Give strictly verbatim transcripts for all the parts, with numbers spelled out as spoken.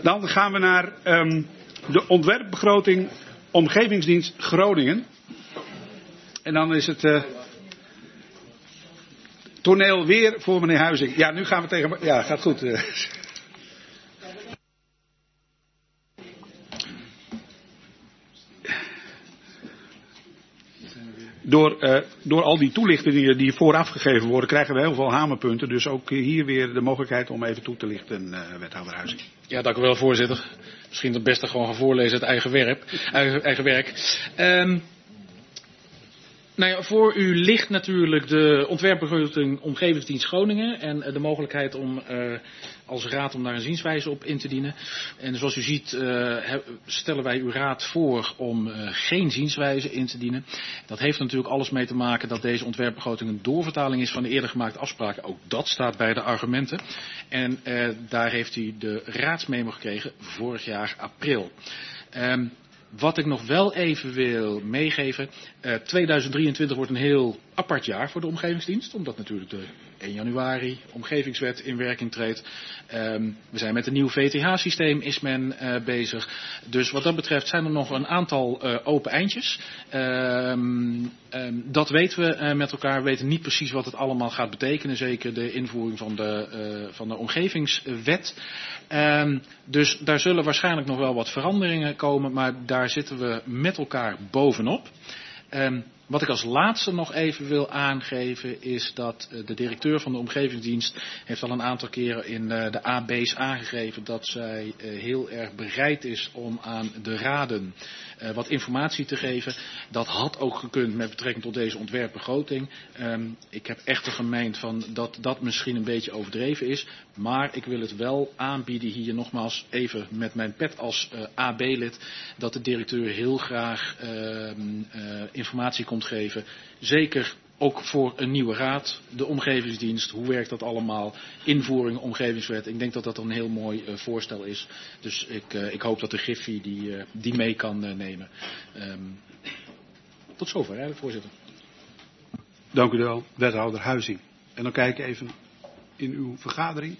Dan gaan we naar um, de ontwerpbegroting Omgevingsdienst Groningen. En dan is het uh, toneel weer voor meneer Huizing. Ja, nu gaan we tegen... Ja, gaat goed. Uh. Door, uh, door al die toelichtingen die vooraf gegeven worden, krijgen we heel veel hamerpunten. Dus ook hier weer de mogelijkheid om even toe te lichten, uh, wethouder Huizing. Ja, dank u wel, voorzitter. Misschien het beste gewoon gaan voorlezen het eigen, werk, eigen, eigen werk. Um, nou ja, voor u ligt natuurlijk de ontwerpbegroting Omgevingsdienst Groningen en de mogelijkheid om uh, als raad om daar een zienswijze op in te dienen. En zoals u ziet uh, stellen wij uw raad voor om uh, geen zienswijze in te dienen. Dat heeft natuurlijk alles mee te maken dat deze ontwerpbegroting een doorvertaling is van de eerder gemaakte afspraken. Ook dat staat bij de argumenten. En uh, daar heeft u de raadsmemo gekregen vorig jaar april. Um, Wat ik nog wel even wil meegeven. Uh, tweeduizend drieëntwintig wordt een heel apart jaar voor de omgevingsdienst. Omdat natuurlijk de één januari omgevingswet in werking treedt. Um, we zijn met een nieuw V T H-systeem is men uh, bezig. Dus wat dat betreft zijn er nog een aantal uh, open eindjes. Um, um, dat weten we uh, met elkaar. We weten niet precies wat het allemaal gaat betekenen. Zeker de invoering van de, uh, van de omgevingswet. Um, dus daar zullen waarschijnlijk nog wel wat veranderingen komen. Maar daar zitten we met elkaar bovenop. Um, Wat ik als laatste nog even wil aangeven is dat de directeur van de omgevingsdienst heeft al een aantal keren in de A B's aangegeven dat zij heel erg bereid is om aan de raden wat informatie te geven. Dat had ook gekund met betrekking tot deze ontwerpbegroting. Um, ik heb echter gemeend van dat dat misschien een beetje overdreven is. Maar ik wil het wel aanbieden hier nogmaals even met mijn pet als uh, A B-lid. Dat de directeur heel graag uh, uh, informatie komt geven. Zeker ook voor een nieuwe raad. De omgevingsdienst. Hoe werkt dat allemaal? Invoering omgevingswet. Ik denk dat dat een heel mooi uh, voorstel is. Dus ik, uh, ik hoop dat de Griffie die, uh, die mee kan uh, nemen. Um, tot zover eigenlijk, voorzitter. Dank u wel, wethouder Huizing. En dan kijk ik even in uw vergadering.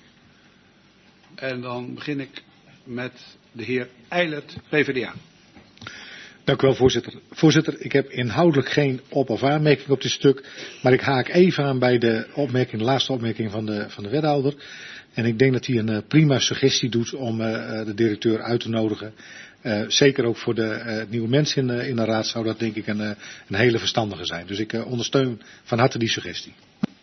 En dan begin ik met de heer Eilert, P V D A. Dank u wel, voorzitter. Voorzitter, ik heb inhoudelijk geen op- of aanmerking op dit stuk. Maar ik haak even aan bij de opmerking, de laatste opmerking van de, van de wethouder. En ik denk dat hij een uh, prima suggestie doet om uh, de directeur uit te nodigen. Uh, zeker ook voor de uh, nieuwe mensen in, uh, in de raad zou dat denk ik een, uh, een hele verstandige zijn. Dus ik uh, ondersteun van harte die suggestie.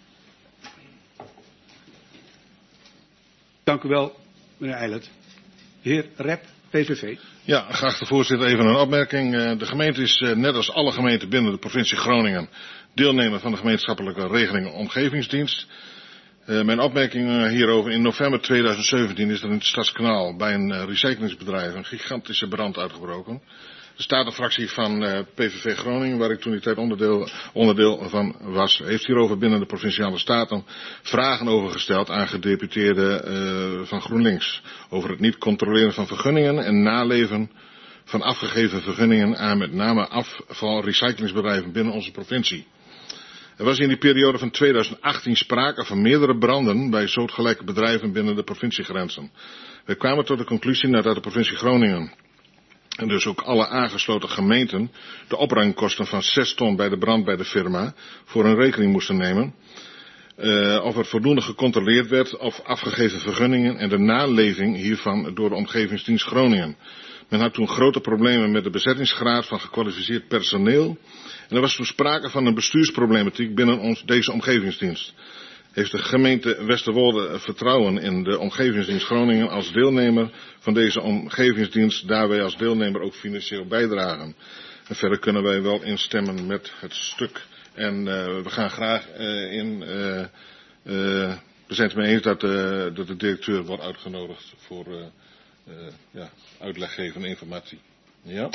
Dank u wel, meneer Eilert. De heer Rep, P V V. Ja, geachte voorzitter, even een opmerking. De gemeente is net als alle gemeenten binnen de provincie Groningen deelnemer van de gemeenschappelijke regeling Omgevingsdienst. Uh, mijn opmerking hierover: in november tweeduizend zeventien is er in het Stadskanaal bij een recyclingsbedrijf een gigantische brand uitgebroken. De statenfractie van uh, P V V Groningen, waar ik toen die tijd onderdeel, onderdeel van was, heeft hierover binnen de provinciale staten vragen over gesteld aan gedeputeerden uh, van GroenLinks. Over het niet controleren van vergunningen en naleven van afgegeven vergunningen aan met name afvalrecyclingsbedrijven binnen onze provincie. Er was in die periode van tweeduizend achttien sprake van meerdere branden bij soortgelijke bedrijven binnen de provinciegrenzen. Wij kwamen tot de conclusie nadat de provincie Groningen en dus ook alle aangesloten gemeenten de opruimkosten van zes ton bij de brand bij de firma voor een rekening moesten nemen. Uh, of er voldoende gecontroleerd werd of afgegeven vergunningen en de naleving hiervan door de Omgevingsdienst Groningen. Men had toen grote problemen met de bezettingsgraad van gekwalificeerd personeel. En er was toen sprake van een bestuursproblematiek binnen ons, deze omgevingsdienst. Heeft de gemeente Westerwolde vertrouwen in de Omgevingsdienst Groningen als deelnemer van deze omgevingsdienst, daarbij als deelnemer ook financieel bijdragen. En verder kunnen wij wel instemmen met het stuk. En uh, we gaan graag uh, in, uh, uh, we zijn het mee eens dat, uh, dat de directeur wordt uitgenodigd voor uh, uh, ja, uitleg geven en informatie. Ja.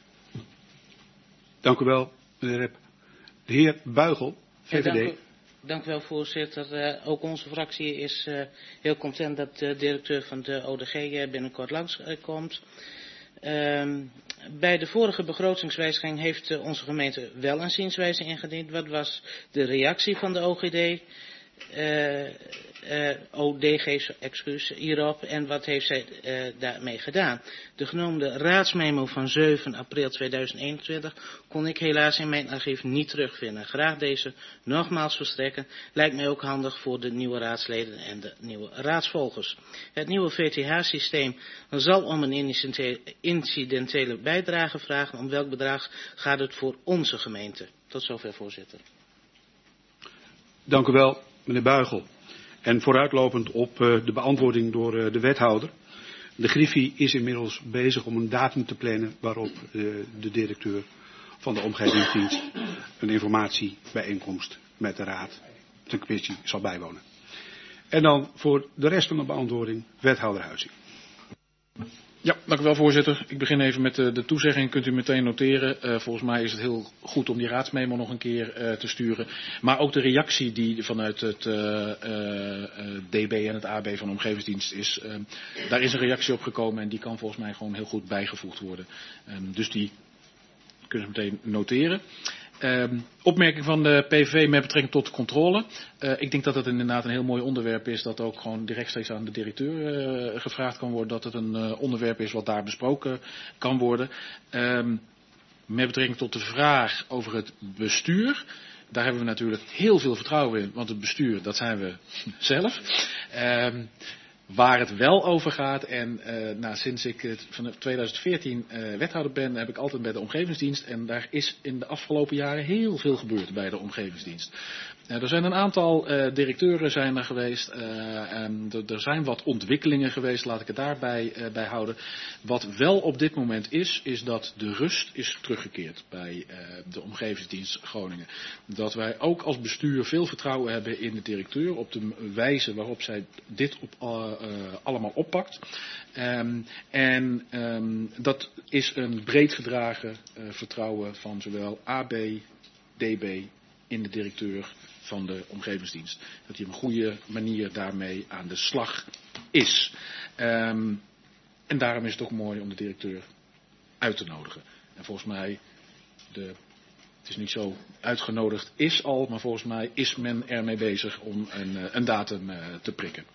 Dank u wel, meneer Rep. De heer Buigel, V V D. Ja, dank, u, dank u wel, voorzitter. Uh, ook onze fractie is uh, heel content dat de directeur van de O D G uh, binnenkort langskomt. Uh, bij de vorige begrotingswijziging heeft uh, onze gemeente wel een zienswijze ingediend. Wat was de reactie van de O G D? Uh, uh, O D G, excuus, hierop en wat heeft zij uh, daarmee gedaan. De genoemde raadsmemo van zeven april tweeduizend eenentwintig kon ik helaas in mijn archief niet terugvinden. Graag deze nogmaals verstrekken. Lijkt mij ook handig voor de nieuwe raadsleden en de nieuwe raadsvolgers. Het nieuwe V T H-systeem zal om een incidentele bijdrage vragen. Om welk bedrag gaat het voor onze gemeente? Tot zover, voorzitter. Dank u wel, meneer Buigel. En vooruitlopend op uh, de beantwoording door uh, de wethouder. De Griffie is inmiddels bezig om een datum te plannen waarop uh, de directeur van de omgevingsdienst een informatiebijeenkomst met de raad, de commissie, zal bijwonen. En dan voor de rest van de beantwoording, wethouder Huizing. Ja, dank u wel, voorzitter. Ik begin even met de, de toezegging. Kunt u meteen noteren. Uh, volgens mij is het heel goed om die raadsmemo nog een keer uh, te sturen. Maar ook de reactie die vanuit het uh, uh, D B en het A B van de omgevingsdienst is. Uh, daar is een reactie op gekomen en die kan volgens mij gewoon heel goed bijgevoegd worden. Um, dus die kunnen we meteen noteren. Uh, opmerking van de P V V met betrekking tot de controle. Uh, ik denk dat het inderdaad een heel mooi onderwerp is dat ook gewoon direct steeds aan de directeur uh, gevraagd kan worden. Dat het een uh, onderwerp is wat daar besproken kan worden. Uh, met betrekking tot de vraag over het bestuur. Daar hebben we natuurlijk heel veel vertrouwen in, want het bestuur, dat zijn we zelf. Uh, Waar het wel over gaat, en uh, nou, sinds ik uh, vanaf tweeduizend veertien uh, wethouder ben, heb ik altijd bij de omgevingsdienst. En daar is in de afgelopen jaren heel veel gebeurd bij de omgevingsdienst. Uh, er zijn een aantal uh, directeuren zijn er geweest. Uh, en er zijn wat ontwikkelingen geweest, laat ik het daarbij uh, bij houden. Wat wel op dit moment is, is dat de rust is teruggekeerd bij uh, de omgevingsdienst Groningen. Dat wij ook als bestuur veel vertrouwen hebben in de directeur op de wijze waarop zij dit op uh, Uh, allemaal oppakt. Um, en um, dat is een breed gedragen uh, vertrouwen van zowel A B, D B in de directeur van de omgevingsdienst. Dat hij op een goede manier daarmee aan de slag is. Um, en daarom is het ook mooi om de directeur uit te nodigen. En volgens mij, de, het is niet zo uitgenodigd is al, maar volgens mij is men ermee bezig om een, een datum uh, te prikken.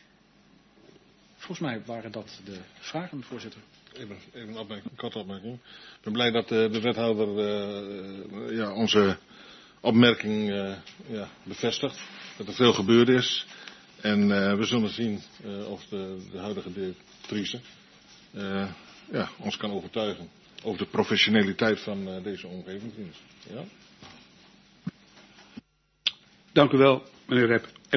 Volgens mij waren dat de vragen, voorzitter. Even, even een opmerking, een korte opmerking. Ik ben blij dat uh, de wethouder uh, ja, onze opmerking uh, ja, bevestigt. Dat er veel gebeurd is. En uh, we zullen zien uh, of de, de huidige directrice uh, ja, ons kan overtuigen over de professionaliteit van uh, deze omgevingsdienst. Ja? Dank u wel, meneer Rep.